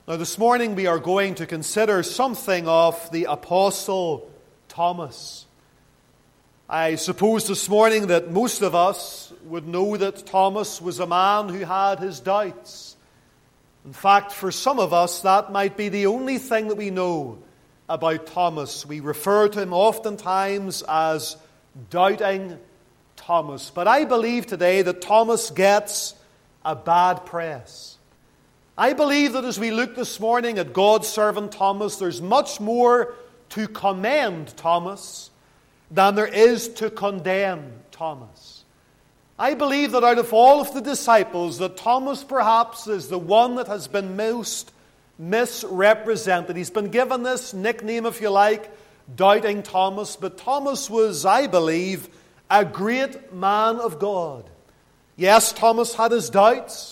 Now, this morning we are going to consider something of the Apostle Thomas. I suppose this morning that most of us would know that Thomas was a man who had his doubts. In fact, for some of us, that might be the only thing that we know about Thomas. We refer to him oftentimes as Doubting Thomas. But I believe today that Thomas gets a bad press. I believe that as we look this morning at God's servant Thomas, there's much more to commend Thomas than there is to condemn Thomas. I believe that out of all of the disciples, that Thomas perhaps is the one that has been most misrepresented. He's been given this nickname, if you like, Doubting Thomas. But Thomas was, I believe, a great man of God. Yes, Thomas had his doubts.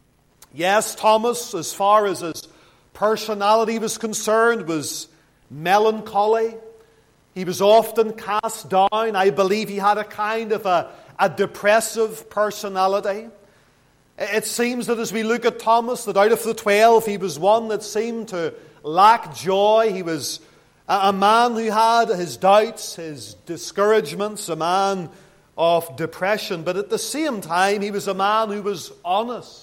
Yes, Thomas, as far as his personality was concerned, was melancholy. He was often cast down. I believe he had a kind of a depressive personality. It seems that as we look at Thomas, that out of the 12, he was one that seemed to lack joy. He was a man who had his doubts, his discouragements, a man of depression. But at the same time, he was a man who was honest.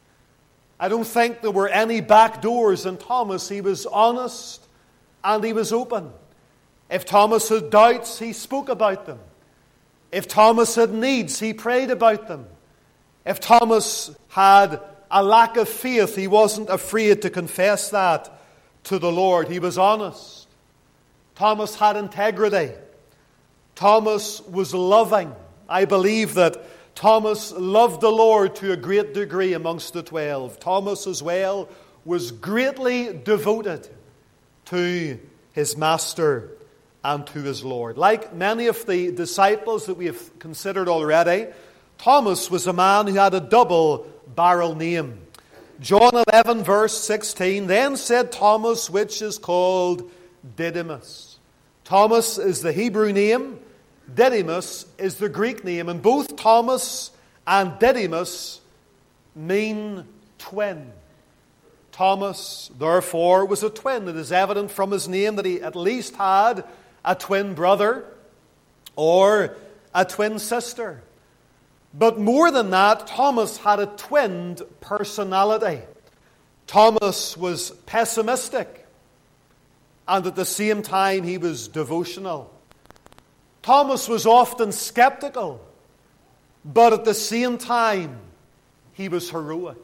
I don't think there were any back doors in Thomas. He was honest and he was open. If Thomas had doubts, he spoke about them. If Thomas had needs, he prayed about them. If Thomas had a lack of faith, he wasn't afraid to confess that to the Lord. He was honest. Thomas had integrity. Thomas was loving. I believe that Thomas loved the Lord to a great degree amongst the 12. Thomas as well was greatly devoted to his Master and to his Lord. Like many of the disciples that we have considered already, Thomas was a man who had a double-barrel name. John 11 verse 16, then said Thomas, which is called Didymus. Thomas is the Hebrew name. Didymus is the Greek name, and both Thomas and Didymus mean twin. Thomas, therefore, was a twin. It is evident from his name that he at least had a twin brother or a twin sister. But more than that, Thomas had a twinned personality. Thomas was pessimistic, and at the same time he was devotional. Thomas was often skeptical, but at the same time, he was heroic.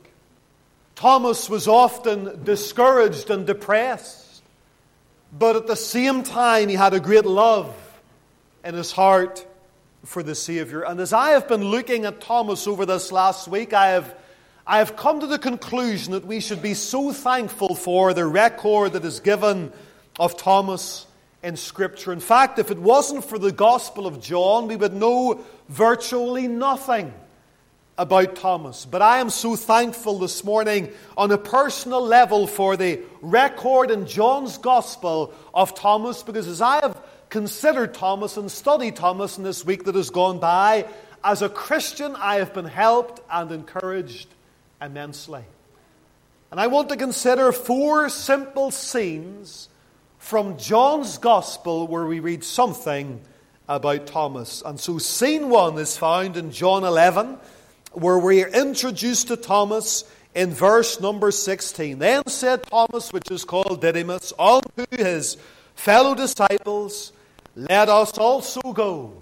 Thomas was often discouraged and depressed, but at the same time, he had a great love in his heart for the Savior. And as I have been looking at Thomas over this last week, I have come to the conclusion that we should be so thankful for the record that is given of Thomas in Scripture. In fact, if it wasn't for the Gospel of John, we would know virtually nothing about Thomas. But I am so thankful this morning on a personal level for the record in John's Gospel of Thomas, because as I have considered Thomas and studied Thomas in this week that has gone by, as a Christian I have been helped and encouraged immensely. And I want to consider 4 simple scenes from John's Gospel where we read something about Thomas. And so scene 1 is found in John 11, where we are introduced to Thomas in verse number 16. Then said Thomas, which is called Didymus, unto his fellow disciples, let us also go,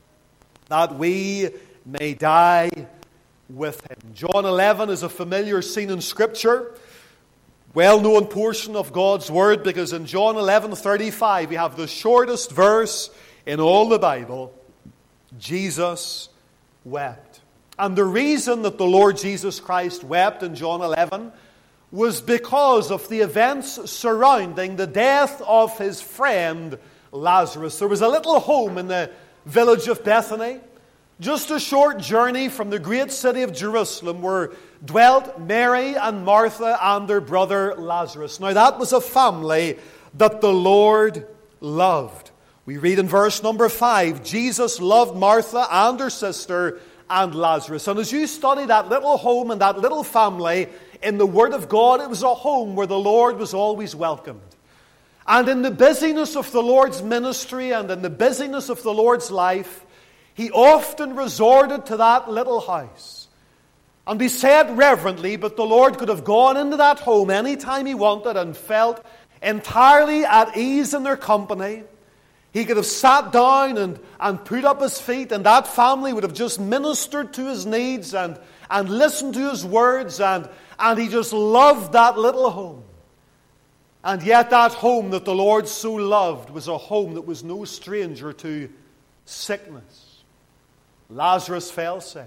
that we may die with him. John 11 is a familiar scene in Scripture, well-known portion of God's Word, because in John 11:35 we have the shortest verse in all the Bible. Jesus wept. And the reason that the Lord Jesus Christ wept in John 11 was because of the events surrounding the death of his friend Lazarus. There was a little home in the village of Bethany, just a short journey from the great city of Jerusalem, where dwelt Mary and Martha and their brother Lazarus. Now that was a family that the Lord loved. We read in verse number 5, Jesus loved Martha and her sister and Lazarus. And as you study that little home and that little family in the Word of God, it was a home where the Lord was always welcomed. And in the busyness of the Lord's ministry and in the busyness of the Lord's life, he often resorted to that little house. And he said reverently, but the Lord could have gone into that home any time he wanted and felt entirely at ease in their company. He could have sat down and put up his feet, and that family would have just ministered to his needs and listened to his words, and he just loved that little home. And yet that home that the Lord so loved was a home that was no stranger to sickness. Lazarus fell sick.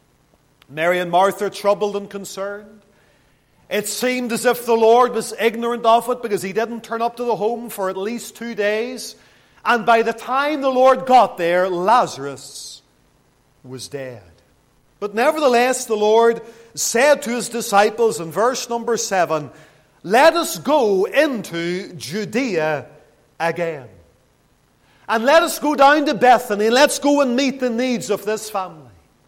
Mary and Martha troubled and concerned. It seemed as if the Lord was ignorant of it because he didn't turn up to the home for at least 2 days. And by the time the Lord got there, Lazarus was dead. But nevertheless, the Lord said to his disciples in verse number 7, let us go into Judea again. And let us go down to Bethany. Let's go and meet the needs of this family.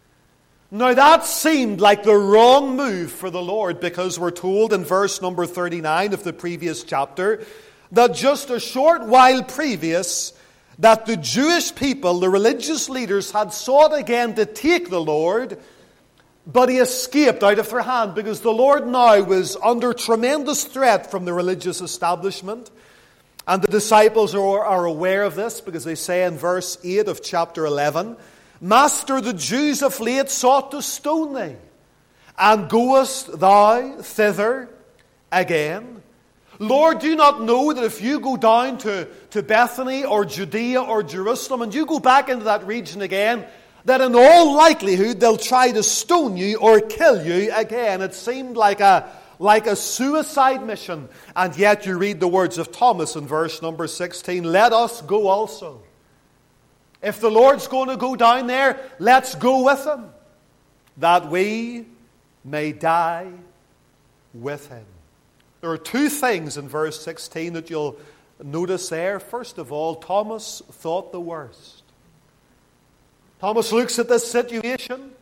Now that seemed like the wrong move for the Lord, because we're told in verse number 39 of the previous chapter that just a short while previous that the Jewish people, the religious leaders, had sought again to take the Lord, but he escaped out of their hand because the Lord now was under tremendous threat from the religious establishment. And the disciples are aware of this because they say in verse 8 of chapter 11, Master, the Jews of late sought to stone thee, and goest thou thither again? Lord, do you not know that if you go down to Bethany or Judea or Jerusalem and you go back into that region again, that in all likelihood they'll try to stone you or kill you again? It seemed like a suicide mission. And yet you read the words of Thomas in verse number 16, let us go also. If the Lord's going to go down there, let's go with him, that we may die with him. There are two things in verse 16 that you'll notice there. First of all, Thomas thought the worst. Thomas looks at this situation,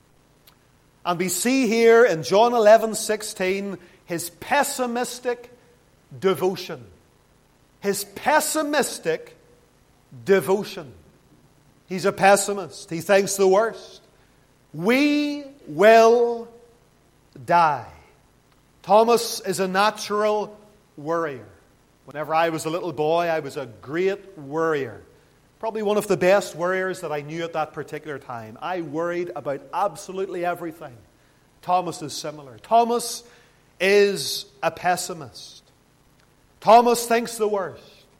and we see here in John 11:16 his pessimistic devotion. His pessimistic devotion. He's a pessimist. He thinks the worst. We will die. Thomas is a natural worrier. Whenever I was a little boy, I was a great worrier. Probably one of the best worriers that I knew at that particular time. I worried about absolutely everything. Thomas is similar. Thomas is a pessimist. Thomas thinks the worst.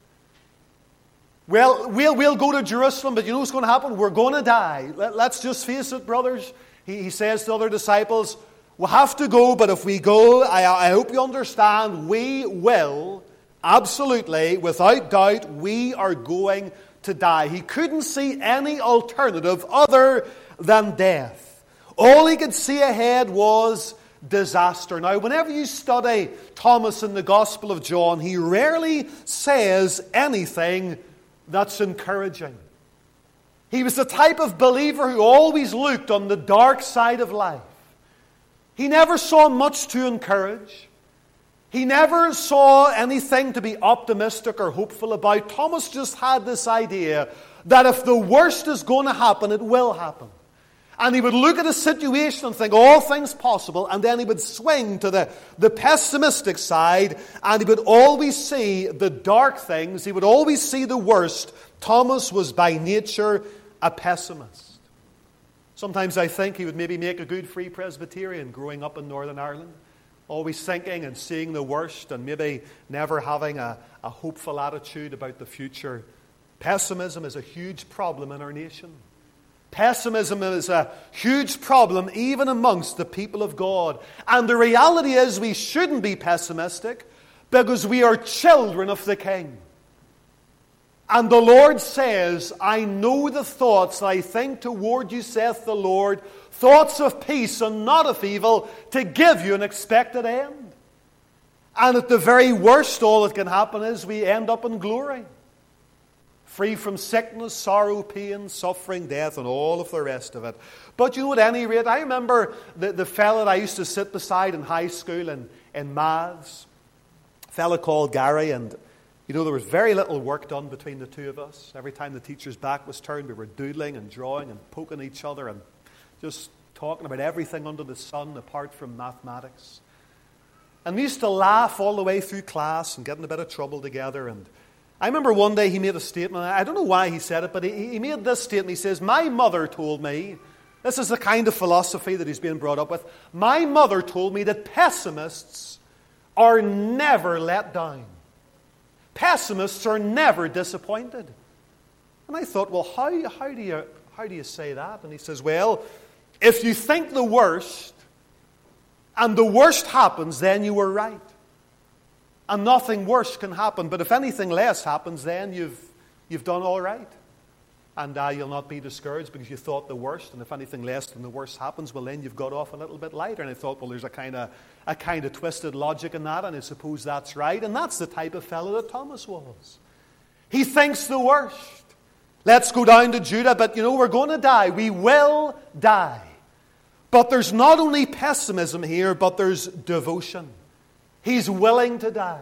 Well, we'll go to Jerusalem, but you know what's going to happen? We're going to die. Let's just face it, brothers. He says to other disciples, we'll have to go, but if we go, I hope you understand, we will, absolutely, without doubt, we are going to die. He couldn't see any alternative other than death. All he could see ahead was disaster. Now, whenever you study Thomas in the Gospel of John, he rarely says anything that's encouraging. He was the type of believer who always looked on the dark side of life. He never saw much to encourage. He never saw anything to be optimistic or hopeful about. Thomas just had this idea that if the worst is going to happen, it will happen. And he would look at a situation and think all things possible, and then he would swing to the pessimistic side, and he would always see the dark things. He would always see the worst. Thomas was by nature a pessimist. Sometimes I think he would maybe make a good Free Presbyterian growing up in Northern Ireland, always thinking and seeing the worst and maybe never having a hopeful attitude about the future. Pessimism is a huge problem in our nation. Pessimism is a huge problem even amongst the people of God. And the reality is we shouldn't be pessimistic because we are children of the King. And the Lord says, I know the thoughts I think toward you, saith the Lord, thoughts of peace and not of evil, to give you an expected end. And at the very worst, all that can happen is we end up in glory. free from sickness, sorrow, pain, suffering, death, and all of the rest of it. But you know, at any rate, I remember the fella that I used to sit beside in high school in maths, a fella called Gary, and you know, there was very little work done between the two of us. Every time the teacher's back was turned, we were doodling and drawing and poking each other and just talking about everything under the sun apart from mathematics. And we used to laugh all the way through class and get in a bit of trouble together. And I remember one day he made a statement. I don't know why he said it, but he made this statement. He says, my mother told me, this is the kind of philosophy that he's being brought up with, my mother told me that pessimists are never let down. Pessimists are never disappointed. And I thought, well, how do you say that? And he says, well, if you think the worst, and the worst happens, then you were right. And nothing worse can happen. But if anything less happens, then you've done all right. And you'll not be discouraged because you thought the worst. And if anything less than the worst happens, well, then you've got off a little bit lighter. And I thought, well, there's a kind of twisted logic in that, and I suppose that's right. And that's the type of fellow that Thomas was. He thinks the worst. Let's go down to Judah, but you know, we're going to die. We will die. But there's not only pessimism here, but there's devotion. He's willing to die.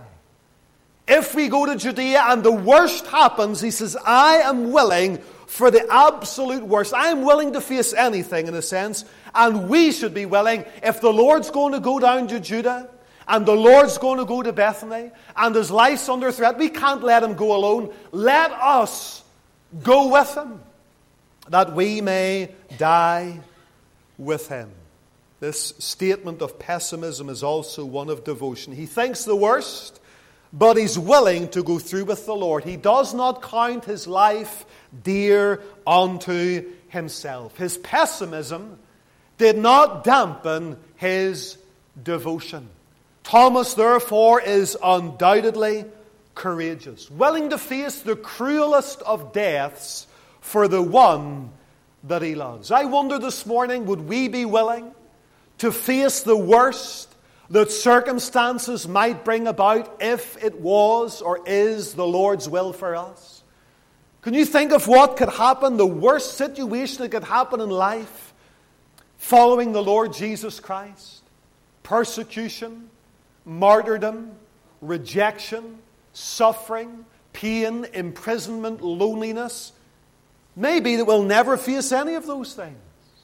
If we go to Judea and the worst happens, he says, I am willing for the absolute worst. I am willing to face anything in a sense. And we should be willing, if the Lord's going to go down to Judah, and the Lord's going to go to Bethany, and his life's under threat, we can't let him go alone. Let us go with him, that we may die with him. This statement of pessimism is also one of devotion. He thinks the worst, but he's willing to go through with the Lord. He does not count his life dear unto himself. His pessimism did not dampen his devotion. Thomas, therefore, is undoubtedly courageous, willing to face the cruelest of deaths for the one that he loves. I wonder this morning, would we be willing to face the worst that circumstances might bring about if it was or is the Lord's will for us? Can you think of what could happen, the worst situation that could happen in life following the Lord Jesus Christ? Persecution, martyrdom, rejection, suffering, pain, imprisonment, loneliness. Maybe that we'll never face any of those things.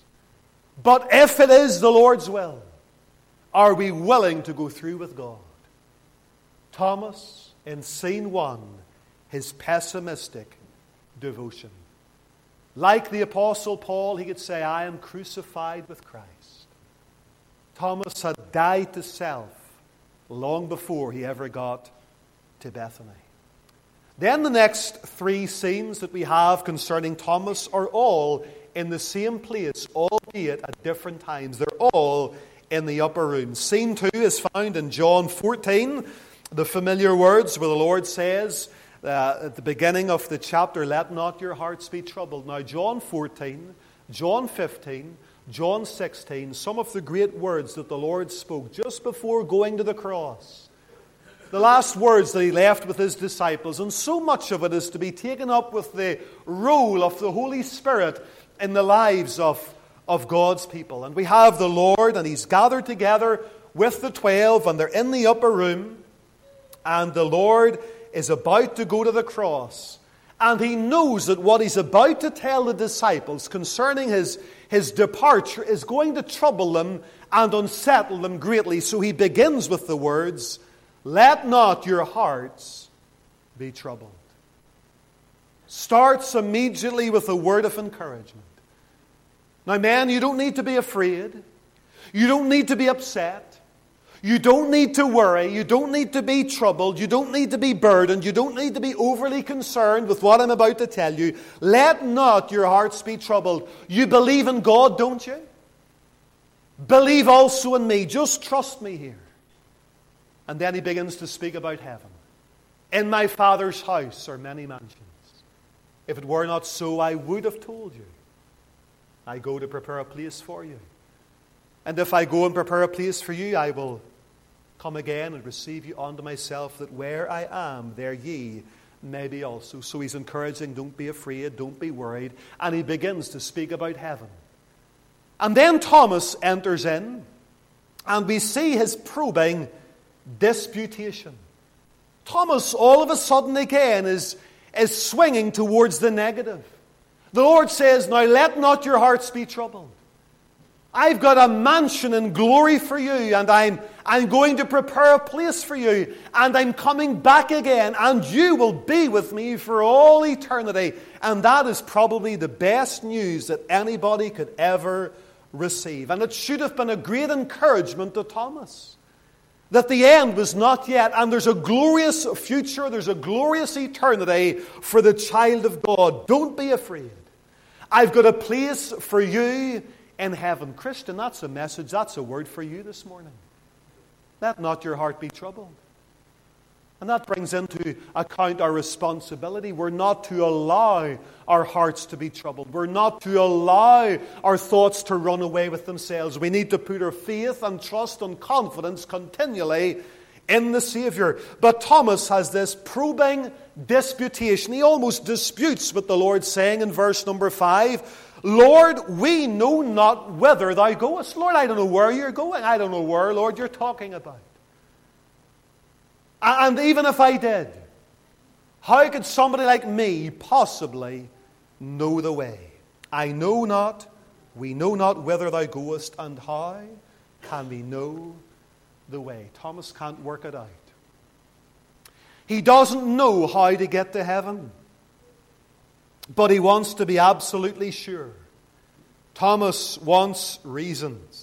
But if it is the Lord's will, are we willing to go through with God? Thomas, in scene 1, his pessimistic devotion. Like the Apostle Paul, he could say, I am crucified with Christ. Thomas had died to self long before he ever got to Bethany. Then the next 3 scenes that we have concerning Thomas are all in the same place, albeit at different times. They're all in the upper room. Scene 2 is found in John 14, the familiar words where the Lord says at the beginning of the chapter, let not your hearts be troubled. Now John 14, John 15, John 16, some of the great words that the Lord spoke just before going to the cross. The last words that he left with his disciples. And so much of it is to be taken up with the role of the Holy Spirit in the lives of God's people. And we have the Lord, and he's gathered together with the 12, and they're in the upper room. And the Lord is about to go to the cross. And he knows that what he's about to tell the disciples concerning his departure is going to trouble them and unsettle them greatly. So he begins with the words, let not your hearts be troubled. Starts immediately with a word of encouragement. Now, men, you don't need to be afraid. You don't need to be upset. You don't need to worry. You don't need to be troubled. You don't need to be burdened. You don't need to be overly concerned with what I'm about to tell you. Let not your hearts be troubled. You believe in God, don't you? Believe also in me. Just trust me here. And then he begins to speak about heaven. In my Father's house are many mansions. If it were not so, I would have told you. I go to prepare a place for you. And if I go and prepare a place for you, I will come again and receive you unto myself, that where I am, there ye maybe also. So he's encouraging, don't be afraid, don't be worried. And he begins to speak about heaven. And then Thomas enters in, and we see his probing disputation. Thomas, all of a sudden again, is swinging towards the negative. The Lord says, now let not your hearts be troubled. I've got a mansion in glory for you, and I'm going to prepare a place for you, and I'm coming back again, and you will be with me for all eternity. And that is probably the best news that anybody could ever receive. And it should have been a great encouragement to Thomas, that the end was not yet, and there's a glorious future, there's a glorious eternity for the child of God. Don't be afraid. I've got a place for you in heaven. Christian, that's a message, that's a word for you this morning. Let not your heart be troubled. And that brings into account our responsibility. We're not to allow our hearts to be troubled. We're not to allow our thoughts to run away with themselves. We need to put our faith and trust and confidence continually in the Savior. But Thomas has this probing disputation. He almost disputes what the Lord's saying in verse number 5. Lord, we know not whither thou goest. Lord, I don't know where you're going. I don't know where, Lord, you're talking about. And even if I did, how could somebody like me possibly know the way? I know not, we know not whither thou goest, and how can we know the way? Thomas can't work it out. He doesn't know how to get to heaven, but he wants to be absolutely sure. Thomas wants reasons.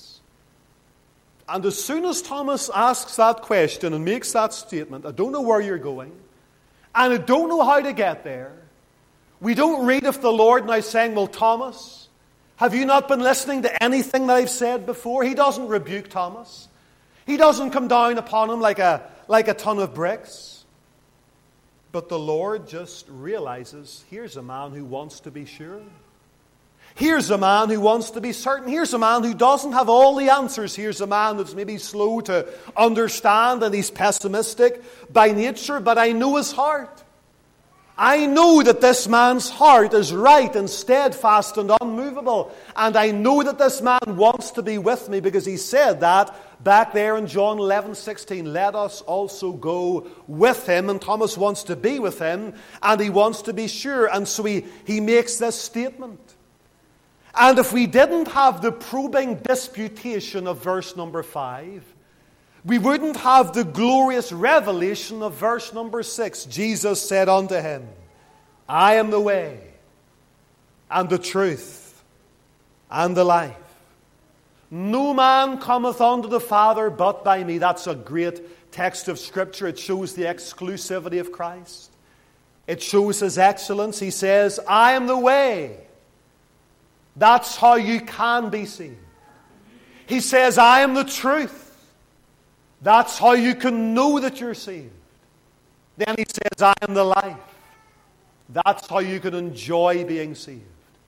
And as soon as Thomas asks that question and makes that statement, I don't know where you're going, and I don't know how to get there, we don't read of the Lord now saying, well, Thomas, have you not been listening to anything that I've said before? He doesn't rebuke Thomas. He doesn't come down upon him like a ton of bricks. But the Lord just realizes, here's a man who wants to be sure. Here's a man who wants to be certain. Here's a man who doesn't have all the answers. Here's a man that's maybe slow to understand, and he's pessimistic by nature, but I know his heart. I know that this man's heart is right and steadfast and unmovable. And I know that this man wants to be with me, because he said that back there in John 11:16. Let us also go with him. And Thomas wants to be with him, and he wants to be sure. And so he makes this statement. And if we didn't have the probing disputation of verse number 5, we wouldn't have the glorious revelation of verse number 6. Jesus said unto him, I am the way, and the truth, and the life. No man cometh unto the Father but by me. That's a great text of Scripture. It shows the exclusivity of Christ. It shows His excellence. He says, I am the way. That's how you can be saved. He says, I am the truth. That's how you can know that you're saved. Then he says, I am the life. That's how you can enjoy being saved.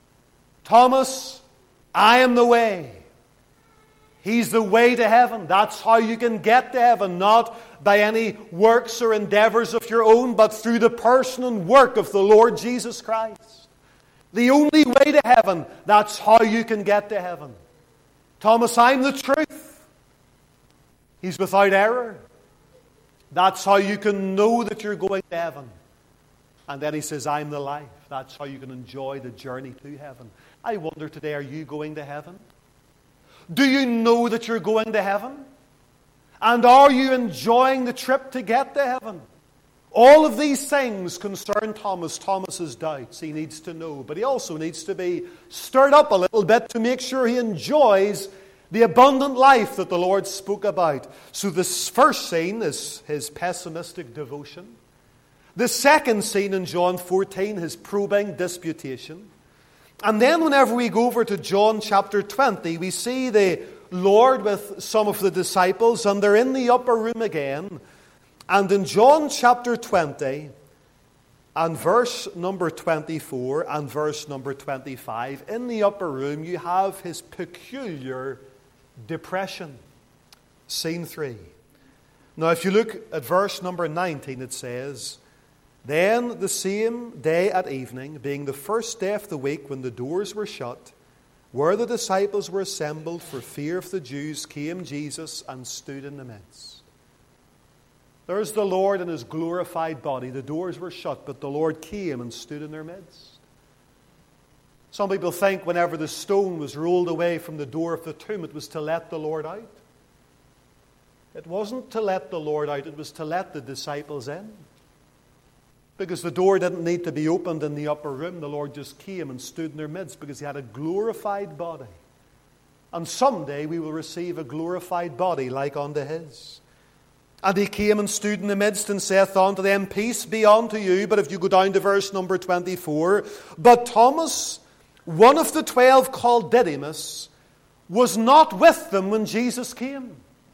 Thomas, I am the way. He's the way to heaven. That's how you can get to heaven, not by any works or endeavors of your own, but through the person and work of the Lord Jesus Christ. The only way to heaven, that's how you can get to heaven. Thomas, I'm the truth. He's without error. That's how you can know that you're going to heaven. And then he says, I'm the life. That's how you can enjoy the journey to heaven. I wonder today, are you going to heaven? Do you know that you're going to heaven? And are you enjoying the trip to get to heaven? All of these things concern Thomas. Thomas's doubts. He needs to know. But he also needs to be stirred up a little bit to make sure he enjoys the abundant life that the Lord spoke about. So this first scene is his pessimistic devotion. The second scene in John 14, his probing disputation. And then whenever we go over to John chapter 20, we see the Lord with some of the disciples, and they're in the upper room again. And in John chapter 20, and verse number 24 and verse number 25, in the upper room you have his peculiar depression. Scene 3. Now if you look at verse number 19, it says, Then the same day at evening, being the first day of the week when the doors were shut, where the disciples were assembled for fear of the Jews, came Jesus and stood in the midst. There's the Lord in his glorified body. The doors were shut, but the Lord came and stood in their midst. Some people think whenever the stone was rolled away from the door of the tomb, it was to let the Lord out. It wasn't to let the Lord out, it was to let the disciples in. Because the door didn't need to be opened in the upper room. The Lord just came and stood in their midst because he had a glorified body. And someday we will receive a glorified body like unto his. And he came and stood in the midst and saith unto them, Peace be unto you. But if you go down to verse number 24, but Thomas, one of the 12 called Didymus, was not with them when Jesus came.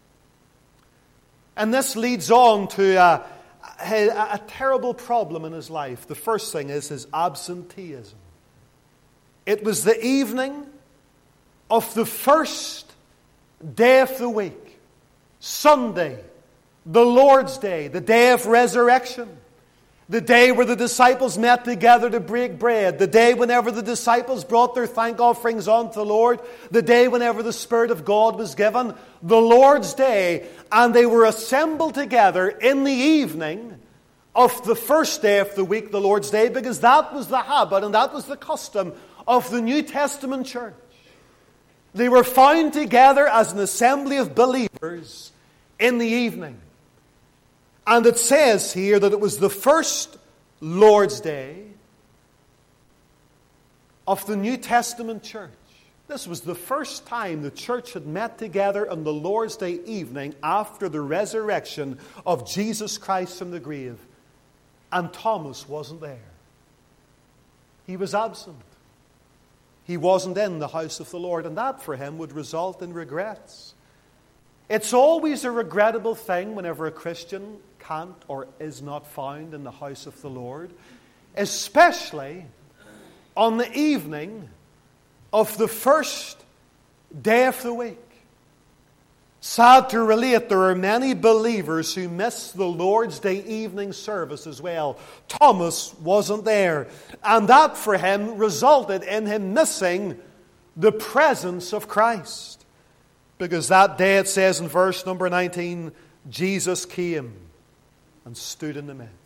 And this leads on to a terrible problem in his life. The first thing is his absenteeism. It was the evening of the first day of the week, Sunday, the Lord's Day, the day of resurrection, the day where the disciples met together to break bread, the day whenever the disciples brought their thank offerings unto the Lord, the day whenever the Spirit of God was given, the Lord's Day, and they were assembled together in the evening of the first day of the week, the Lord's Day, because that was the habit and that was the custom of the New Testament church. They were found together as an assembly of believers in the evening. And it says here that it was the first Lord's Day of the New Testament church. This was the first time the church had met together on the Lord's Day evening after the resurrection of Jesus Christ from the grave. And Thomas wasn't there. He was absent. He wasn't in the house of the Lord. And that for him would result in regrets. It's always a regrettable thing whenever a Christian can't or is not found in the house of the Lord, especially on the evening of the first day of the week. Sad to relate, there are many believers who miss the Lord's Day evening service as well. Thomas wasn't there, and that for him resulted in him missing the presence of Christ. Because that day, it says in verse number 19, Jesus came and stood in the midst.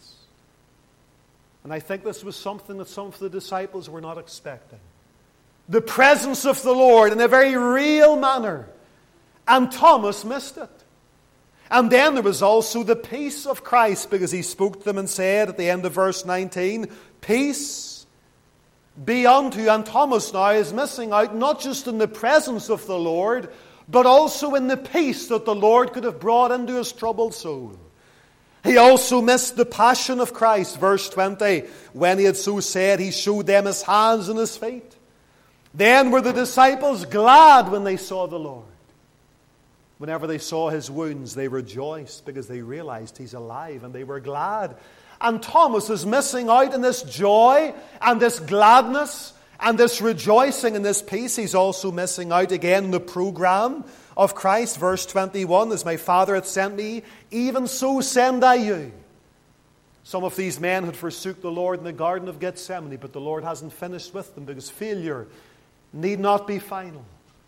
And I think this was something that some of the disciples were not expecting. The presence of the Lord in a very real manner. And Thomas missed it. And then there was also the peace of Christ, because he spoke to them and said at the end of verse 19, Peace be unto you. And Thomas now is missing out not just in the presence of the Lord, but also in the peace that the Lord could have brought into his troubled soul. He also missed the passion of Christ. Verse 20, when he had so said, he showed them his hands and his feet. Then were the disciples glad when they saw the Lord. Whenever they saw his wounds, they rejoiced because they realized he's alive, and they were glad. And Thomas is missing out in this joy and this gladness and this rejoicing and this peace. He's also missing out again in the program of Christ. Verse 21, as my Father hath sent me, even so send I you. Some of these men had forsook the Lord in the Garden of Gethsemane, but the Lord hasn't finished with them because failure need not be final.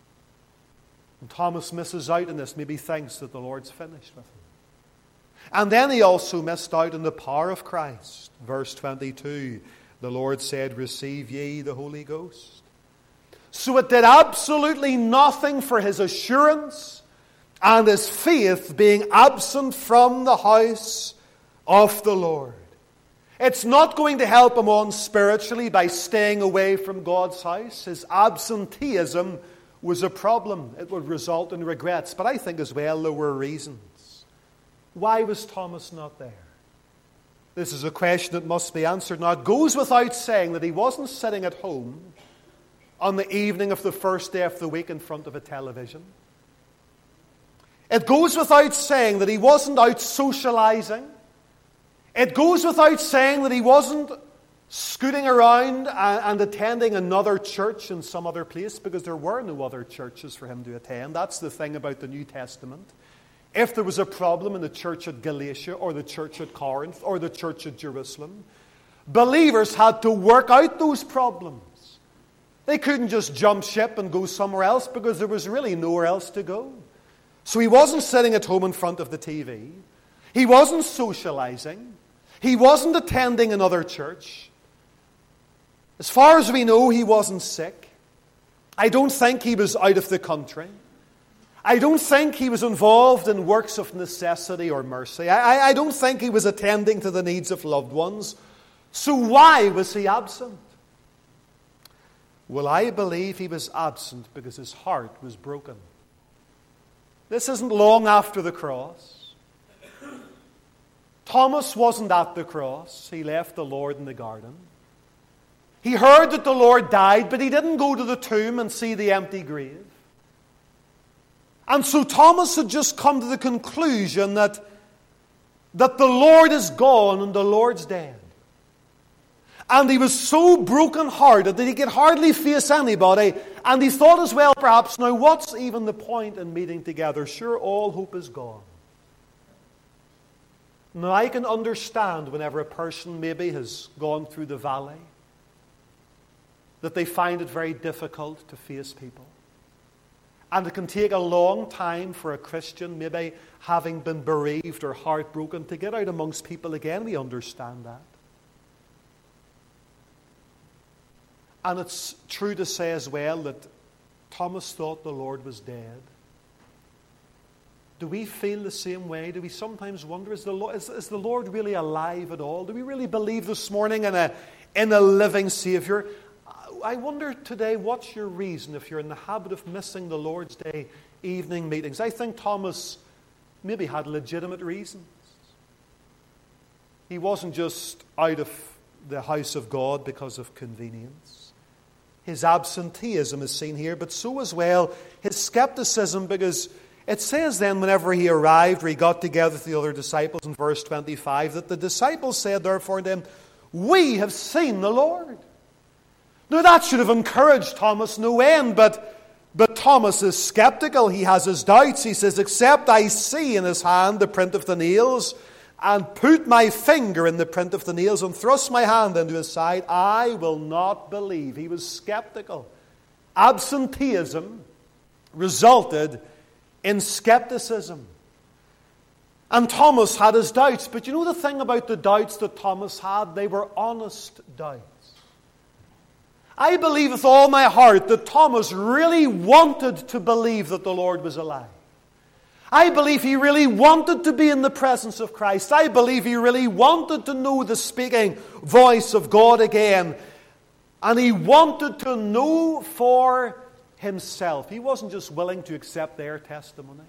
And Thomas misses out in this, maybe thinks that the Lord's finished with him. And then he also missed out in the power of Christ. Verse 22, the Lord said, Receive ye the Holy Ghost. So it did absolutely nothing for his assurance and his faith being absent from the house of the Lord. It's not going to help him on spiritually by staying away from God's house. His absenteeism was a problem. It would result in regrets. But I think as well there were reasons. Why was Thomas not there? This is a question that must be answered. Now, it goes without saying that he wasn't sitting at home on the evening of the first day of the week in front of a television. It goes without saying that he wasn't out socializing. It goes without saying that he wasn't scooting around and attending another church in some other place, because there were no other churches for him to attend. That's the thing about the New Testament. if there was a problem in the church at Galatia or the church at Corinth or the church at Jerusalem, believers had to work out those problems. They couldn't just jump ship and go somewhere else because there was really nowhere else to go. So he wasn't sitting at home in front of the TV. He wasn't socializing. He wasn't attending another church. As far as we know, he wasn't sick. I don't think he was out of the country. I don't think he was involved in works of necessity or mercy. I don't think he was attending to the needs of loved ones. So why was he absent? Well, I believe he was absent because his heart was broken. This isn't long after the cross. Thomas wasn't at the cross. He left the Lord in the garden. He heard that the Lord died, but he didn't go to the tomb and see the empty grave. And so Thomas had just come to the conclusion that the Lord is gone and the Lord's dead. And he was so broken-hearted that he could hardly face anybody. And he thought as well, perhaps, now what's even the point in meeting together? Sure, all hope is gone. Now I can understand whenever a person maybe has gone through the valley, that they find it very difficult to face people. And it can take a long time for a Christian, maybe having been bereaved or heartbroken, to get out amongst people again. We understand that. And it's true to say as well that Thomas thought the Lord was dead. Do we feel the same way? Do we sometimes wonder, is the Lord really alive at all? Do we really believe this morning in a living Savior? I wonder today, what's your reason if you're in the habit of missing the Lord's Day evening meetings? I think Thomas maybe had legitimate reasons. He wasn't just out of the house of God because of convenience. His absenteeism is seen here, but so as well his skepticism, because it says then whenever he arrived or he got together with the other disciples in verse 25, that the disciples said therefore to him, "We have seen the Lord." Now that should have encouraged Thomas no end, but Thomas is skeptical. He has his doubts. He says, "Except I see in his hand the print of the nails, and put my finger in the print of the nails, and thrust my hand into his side, I will not believe." He was skeptical. Absenteeism resulted in skepticism. And Thomas had his doubts. But you know the thing about the doubts that Thomas had? They were honest doubts. I believe with all my heart that Thomas really wanted to believe that the Lord was alive. I believe he really wanted to be in the presence of Christ. I believe he really wanted to know the speaking voice of God again. And he wanted to know for himself. He wasn't just willing to accept their testimony.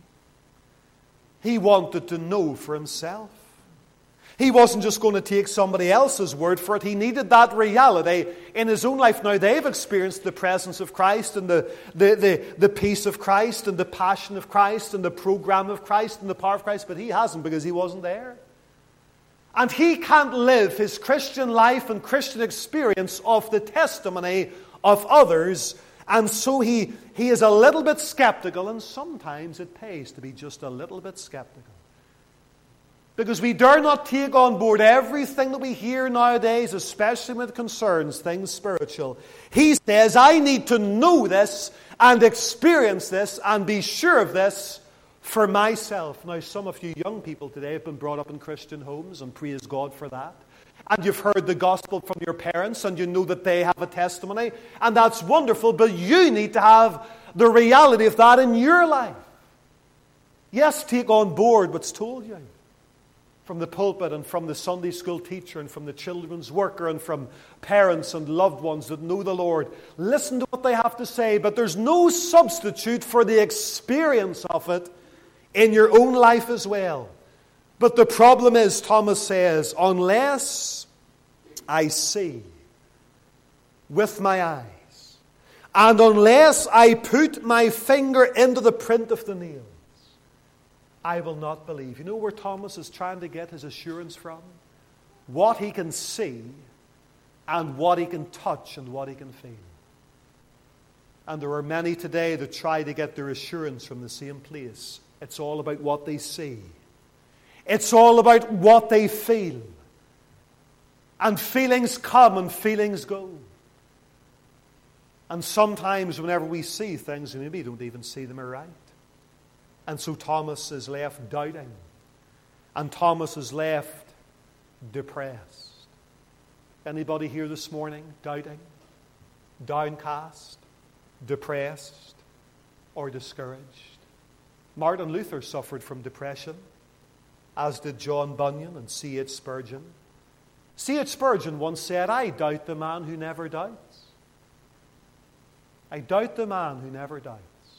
He wanted to know for himself. He wasn't just going to take somebody else's word for it. He needed that reality in his own life. Now, they've experienced the presence of Christ and the peace of Christ and the passion of Christ and the program of Christ and the power of Christ, but he hasn't because he wasn't there. And he can't live his Christian life and Christian experience off the testimony of others. And so he is a little bit skeptical, and sometimes it pays to be just a little bit skeptical. Because we dare not take on board everything that we hear nowadays, especially when it concerns things spiritual. He says, I need to know this and experience this and be sure of this for myself. Now, some of you young people today have been brought up in Christian homes, and praise God for that. And you've heard the gospel from your parents, and you know that they have a testimony, and that's wonderful, but you need to have the reality of that in your life. Yes, take on board what's told you from the pulpit and from the Sunday school teacher and from the children's worker and from parents and loved ones that know the Lord. Listen to what they have to say, but there's no substitute for the experience of it in your own life as well. But the problem is, Thomas says, unless I see with my eyes, and unless I put my finger into the print of the nails, I will not believe. You know where Thomas is trying to get his assurance from? What he can see and what he can touch and what he can feel. And there are many today that try to get their assurance from the same place It's all about what they see. It's all about what they feel. And feelings come and feelings go. And sometimes whenever we see things, maybe we don't even see them aright. And so Thomas is left doubting. And Thomas is left depressed. Anybody here this morning doubting, downcast, depressed, or discouraged? Martin Luther suffered from depression, as did John Bunyan and C.H. Spurgeon. C.H. Spurgeon once said, "I doubt the man who never doubts." I doubt the man who never doubts.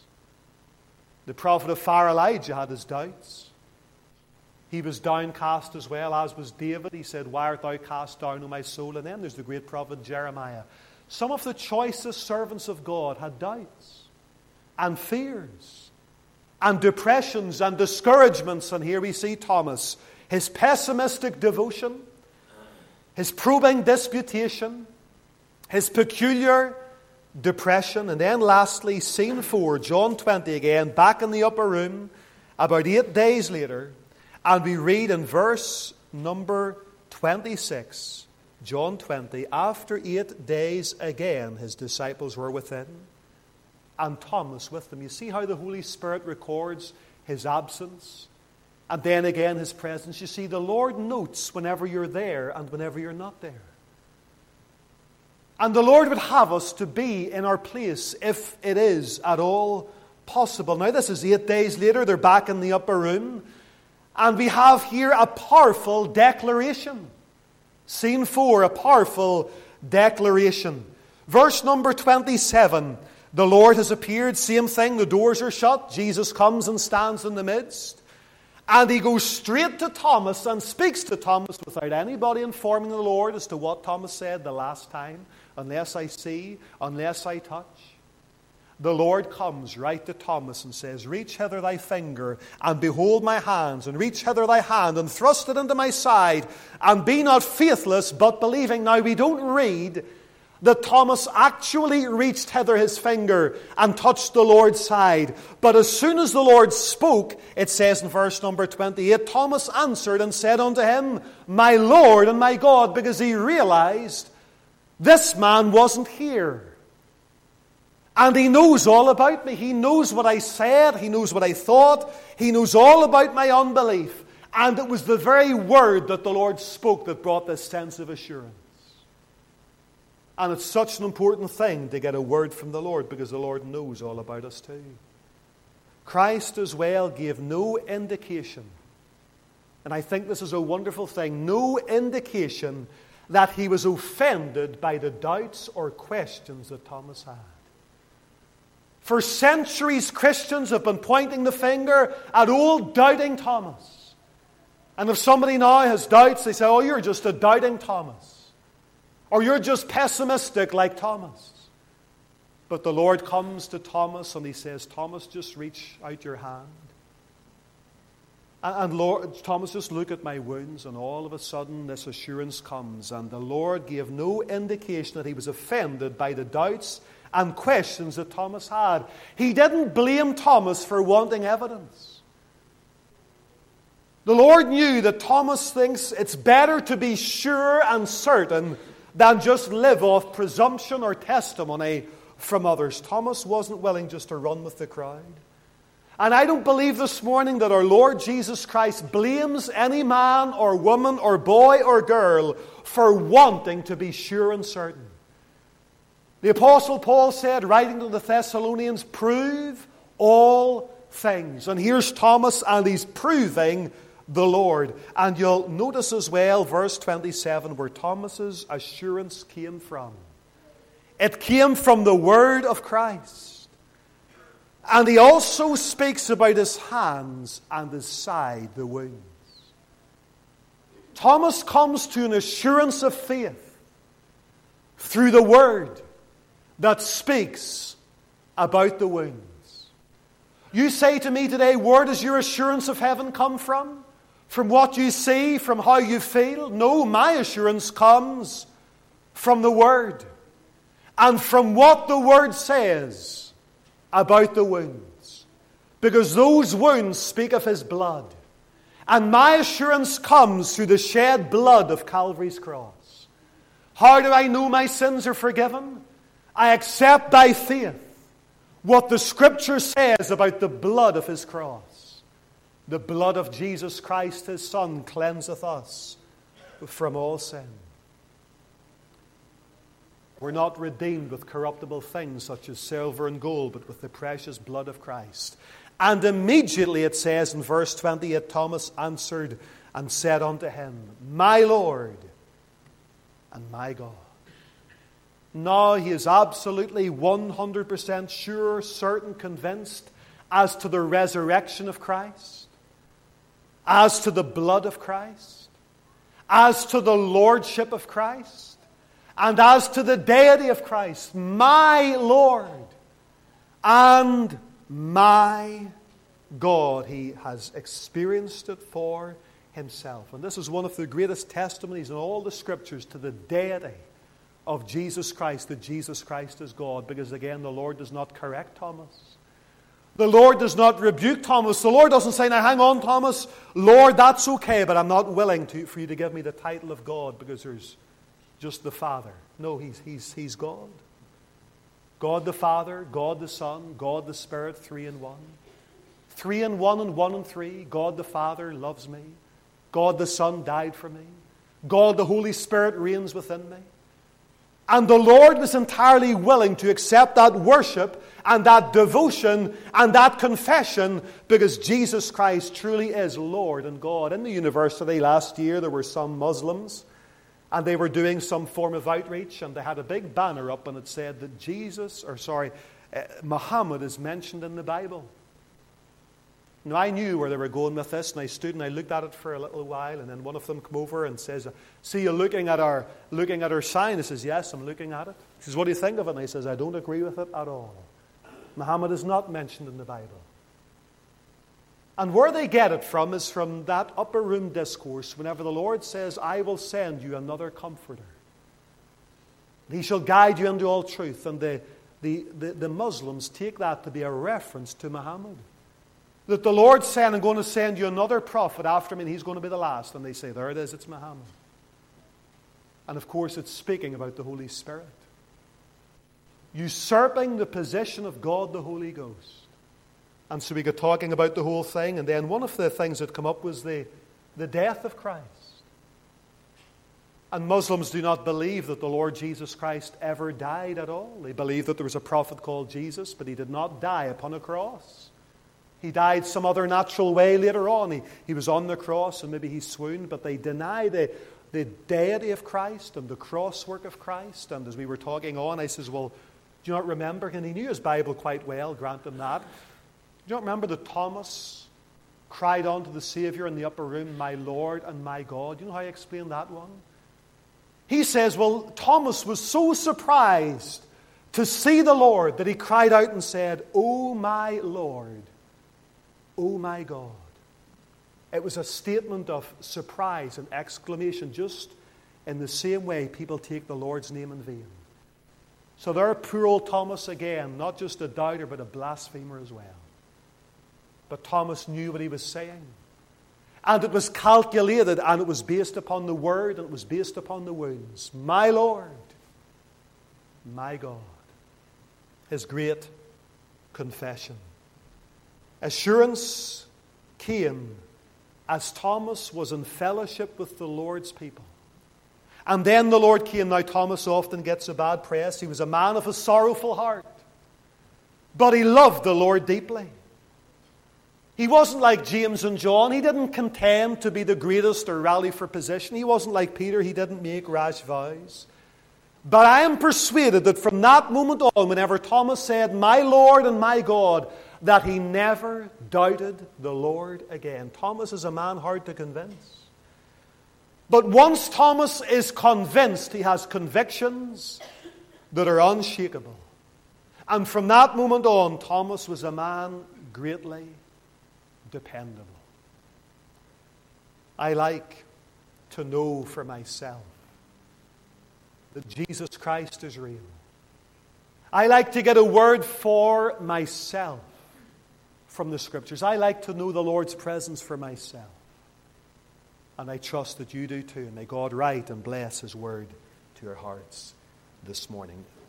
The prophet of fire Elijah had his doubts. He was downcast as well, as was David. He said, "Why art thou cast down, O my soul?" And then there's the great prophet Jeremiah. Some of the choicest servants of God had doubts and fears and depressions and discouragements. And here we see Thomas, his pessimistic devotion, his probing disputation, his peculiar depression. And then lastly, scene 4, John 20 again, back in the upper room, about 8 days later. And we read in verse number 26, John 20, after 8 days again, his disciples were within, and Thomas with them. You see how the Holy Spirit records his absence, and then again his presence. You see, the Lord notes whenever you're there and whenever you're not there. And the Lord would have us to be in our place if it is at all possible. Now this is 8 days later, they're back in the upper room. And we have here a powerful declaration. Scene 4, a powerful declaration. Verse number 27. The Lord has appeared, same thing, the doors are shut. Jesus comes and stands in the midst. And he goes straight to Thomas and speaks to Thomas without anybody informing the Lord as to what Thomas said the last time. Unless I see, unless I touch. The Lord comes right to Thomas and says, "Reach hither thy finger, and behold my hands, and reach hither thy hand, and thrust it into my side, and be not faithless, but believing." Now we don't read that Thomas actually reached hither his finger and touched the Lord's side. But as soon as the Lord spoke, it says in verse number 28, Thomas answered and said unto him, "My Lord and my God," because he realized this man wasn't here. And he knows all about me. He knows what I said. He knows what I thought. He knows all about my unbelief. And it was the very word that the Lord spoke that brought this sense of assurance. And it's such an important thing to get a word from the Lord, because the Lord knows all about us too. Christ as well gave no indication, and I think this is a wonderful thing, no indication that he was offended by the doubts or questions that Thomas had. For centuries, Christians have been pointing the finger at old doubting Thomas. And if somebody now has doubts, they say, "Oh, you're just a doubting Thomas." Or "You're just pessimistic like Thomas." But the Lord comes to Thomas and he says, "Thomas, just reach out your hand. And Lord, Thomas, just look at my wounds." And all of a sudden this assurance comes. And the Lord gave no indication that he was offended by the doubts and questions that Thomas had. He didn't blame Thomas for wanting evidence. The Lord knew that Thomas thinks it's better to be sure and certain than just live off presumption or testimony from others. Thomas wasn't willing just to run with the crowd. And I don't believe this morning that our Lord Jesus Christ blames any man or woman or boy or girl for wanting to be sure and certain. The Apostle Paul said, writing to the Thessalonians, "Prove all things." And here's Thomas, and he's proving the Lord. And you'll notice as well, verse 27, where Thomas's assurance came from. It came from the word of Christ. And he also speaks about his hands and his side, the wounds. Thomas comes to an assurance of faith through the word that speaks about the wounds. You say to me today, where does your assurance of heaven come from? From what you see, from how you feel? No, my assurance comes from the Word. And from what the Word says about the wounds. because those wounds speak of his blood. And my assurance comes through the shed blood of Calvary's cross. How do I know my sins are forgiven? I accept by faith what the Scripture says about the blood of his cross. The blood of Jesus Christ, his Son, cleanseth us from all sin. We're not redeemed with corruptible things such as silver and gold, but with the precious blood of Christ. And immediately it says in verse 28, Thomas answered and said unto him, My Lord and my God. Now he is absolutely 100% sure, certain, convinced as to the resurrection of Christ, as to the blood of Christ, as to the lordship of Christ, and as to the deity of Christ. My Lord and my God. He has experienced it for himself. And this is one of the greatest testimonies in all the Scriptures to the deity of Jesus Christ, that Jesus Christ is God. Because again, the Lord does not correct Thomas. The Lord does not rebuke Thomas. The Lord doesn't say, now hang on, Thomas. Lord, that's okay, but I'm not willing for you to give me the title of God because there's just the Father. No, he's God. God the Father, God the Son, God the Spirit, 3 in 1. 3 in 1 and 1 in 3. God the Father loves me. God the Son died for me. God the Holy Spirit reigns within me. And the Lord was entirely willing to accept that worship and that devotion and that confession because Jesus Christ truly is Lord and God. In the university last year, there were some Muslims and they were doing some form of outreach, and they had a big banner up and it said that Muhammad is mentioned in the Bible. Now, I knew where they were going with this, and I stood and I looked at it for a little while, and then one of them came over and says, see, you're looking at our sign? I says, yes, I'm looking at it. He says, what do you think of it? And I says, I don't agree with it at all. Muhammad is not mentioned in the Bible. And where they get it from is from that upper room discourse, whenever the Lord says, I will send you another comforter. He shall guide you into all truth. And the Muslims take that to be a reference to Muhammad. That the Lord said, I'm going to send you another prophet after me, and he's going to be the last. And they say, there it is, it's Muhammad. And of course, it's speaking about the Holy Spirit. Usurping the position of God the Holy Ghost. And so we got talking about the whole thing, and then one of the things that come up was the death of Christ. And Muslims do not believe that the Lord Jesus Christ ever died at all. They believe that there was a prophet called Jesus, but he did not die upon a cross. He died some other natural way later on. He was on the cross and maybe he swooned, but they deny the deity of Christ and the cross work of Christ. And as we were talking on, I says, well, do you not remember? And he knew his Bible quite well, grant him that. Do you not remember that Thomas cried unto the Savior in the upper room, my Lord and my God? Do you know how I explain that one? He says, well, Thomas was so surprised to see the Lord that he cried out and said, O my Lord, O my God. It was a statement of surprise and exclamation, just in the same way people take the Lord's name in vain. So there, poor old Thomas again, not just a doubter, but a blasphemer as well. But Thomas knew what he was saying. And it was calculated, and it was based upon the Word, and it was based upon the wounds. My Lord, my God. His great confession. Assurance came as Thomas was in fellowship with the Lord's people. And then the Lord came. Now, Thomas often gets a bad press. He was a man of a sorrowful heart. But he loved the Lord deeply. He wasn't like James and John. He didn't contend to be the greatest or rally for position. He wasn't like Peter. He didn't make rash vows. But I am persuaded that from that moment on, whenever Thomas said, my Lord and my God, that he never doubted the Lord again. Thomas is a man hard to convince. But once Thomas is convinced, he has convictions that are unshakable. And from that moment on, Thomas was a man greatly dependable. I like to know for myself that Jesus Christ is real. I like to get a word for myself from the Scriptures. I like to know the Lord's presence for myself. And I trust that you do too. And may God write and bless His Word to your hearts this morning.